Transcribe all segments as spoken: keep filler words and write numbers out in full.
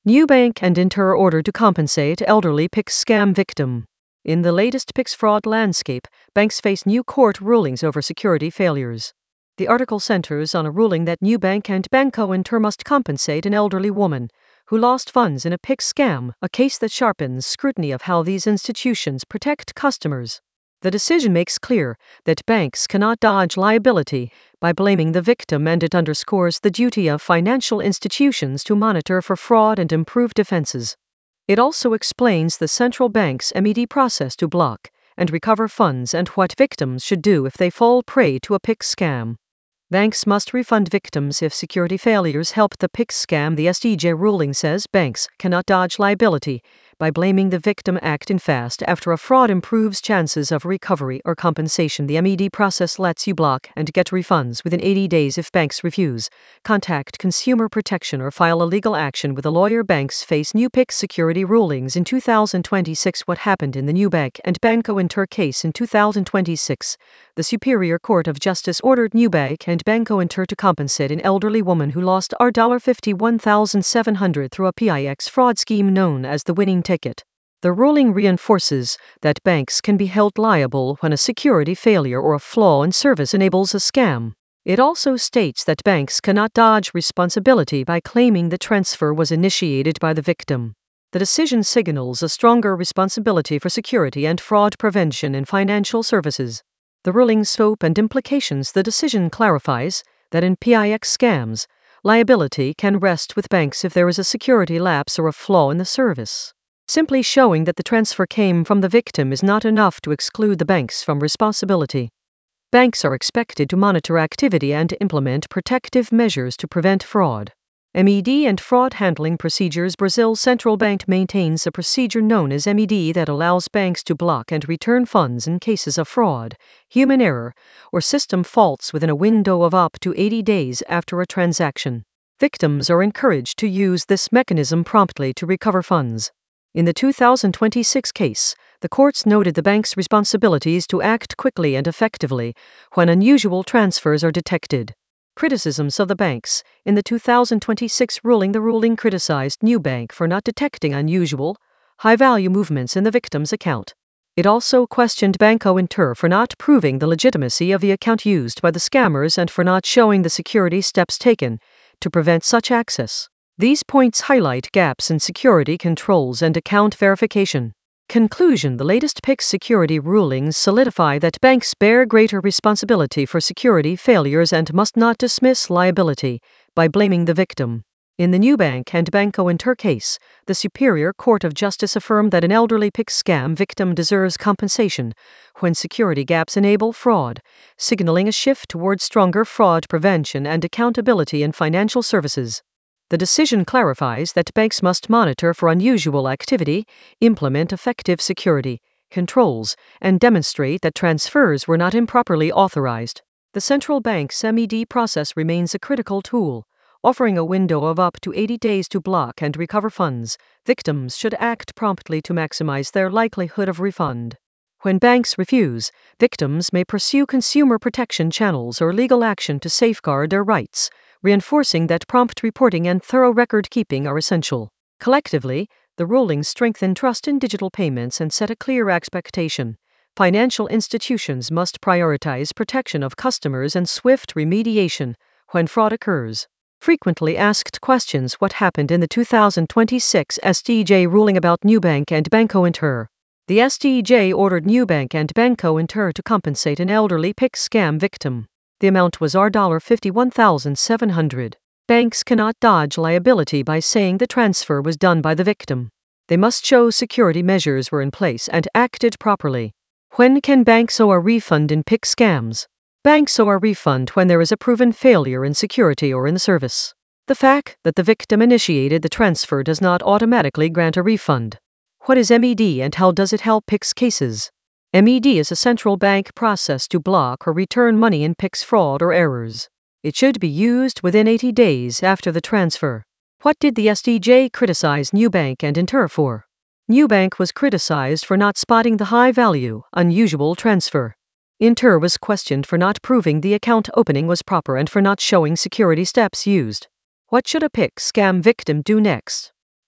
Nubank and Inter ordered to compensate elderly Pix scam victim. In the latest Pix fraud landscape, banks face new court rulings over security failures. The article centers on a ruling that Nubank and Banco Inter must compensate an elderly woman who lost funds in a Pix scam, a case that sharpens scrutiny of how these institutions protect customers. The decision makes clear that banks cannot dodge liability by blaming the victim, and it underscores the duty of financial institutions to monitor for fraud and improve defenses. It also explains the central bank's M E D process to block and recover funds and what victims should do if they fall prey to a Pix scam. Banks must refund victims if security failures help the Pix scam. The S D J ruling says banks cannot dodge liability by blaming the victim, acting fast after a fraud improves chances of recovery or compensation. The M E D process lets you block and get refunds within eighty days. If banks refuse, contact Consumer Protection or file a legal action with a lawyer. Banks face new Pix security rulings in two thousand twenty-six. What happened in the Nubank and Banco Inter case in two thousand twenty-six? The Superior Court of Justice ordered Nubank and Banco Inter to compensate an elderly woman who lost fifty-one thousand seven hundred dollars through a Pix fraud scheme known as the winning ticket. The ruling reinforces that banks can be held liable when a security failure or a flaw in service enables a scam. It also states that banks cannot dodge responsibility by claiming the transfer was initiated by the victim. The decision signals a stronger responsibility for security and fraud prevention in financial services. The ruling's scope and implications. The decision clarifies that in Pix scams, liability can rest with banks if there is a security lapse or a flaw in the service. Simply showing that the transfer came from the victim is not enough to exclude the banks from responsibility. Banks are expected to monitor activity and implement protective measures to prevent fraud. M E D and fraud handling procedures. Brazil's central bank maintains a procedure known as M E D that allows banks to block and return funds in cases of fraud, human error, or system faults within a window of up to eighty days after a transaction. Victims are encouraged to use this mechanism promptly to recover funds. In the two thousand twenty-six case, the courts noted the bank's responsibilities to act quickly and effectively when unusual transfers are detected. Criticisms of the banks. In the two thousand twenty-six ruling, the ruling criticized Nubank for not detecting unusual, high-value movements in the victim's account. It also questioned Banco Inter for not proving the legitimacy of the account used by the scammers and for not showing the security steps taken to prevent such access. These points highlight gaps in security controls and account verification. Conclusion. The latest Pix security rulings solidify that banks bear greater responsibility for security failures and must not dismiss liability by blaming the victim. In the Nubank and Banco Inter case, the Superior Court of Justice affirmed that an elderly Pix scam victim deserves compensation when security gaps enable fraud, signaling a shift toward stronger fraud prevention and accountability in financial services. The decision clarifies that banks must monitor for unusual activity, implement effective security controls, and demonstrate that transfers were not improperly authorized. The central bank's M E D process remains a critical tool, offering a window of up to eighty days to block and recover funds. Victims should act promptly to maximize their likelihood of refund. When banks refuse, victims may pursue consumer protection channels or legal action to safeguard their rights, reinforcing that prompt reporting and thorough record keeping are essential. Collectively, the rulings strengthen trust in digital payments and set a clear expectation. Financial institutions must prioritize protection of customers and swift remediation when fraud occurs. Frequently asked questions. What happened in the two thousand twenty-six S D J ruling about Nubank and Banco Inter? The S D J ordered Nubank and Banco Inter to compensate an elderly Pix scam victim. The amount was fifty-one thousand seven hundred dollars. Banks cannot dodge liability by saying the transfer was done by the victim. They must show security measures were in place and acted properly. When can banks owe a refund in Pix scams? Banks owe a refund when there is a proven failure in security or in the service. The fact that the victim initiated the transfer does not automatically grant a refund. What is M E D and how does it help Pix cases? M E D is a central bank process to block or return money in Pix fraud or errors. It should be used within eighty days after the transfer. What did the S D J criticize Nubank and Inter for? Nubank was criticized for not spotting the high-value, unusual transfer. Inter was questioned for not proving the account opening was proper and for not showing security steps used. What should a Pix scam victim do next?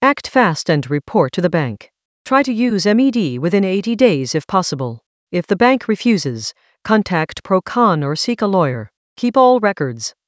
Act fast and report to the bank. Try to use M E D within eighty days if possible. If the bank refuses, contact Procon or seek a lawyer. Keep all records.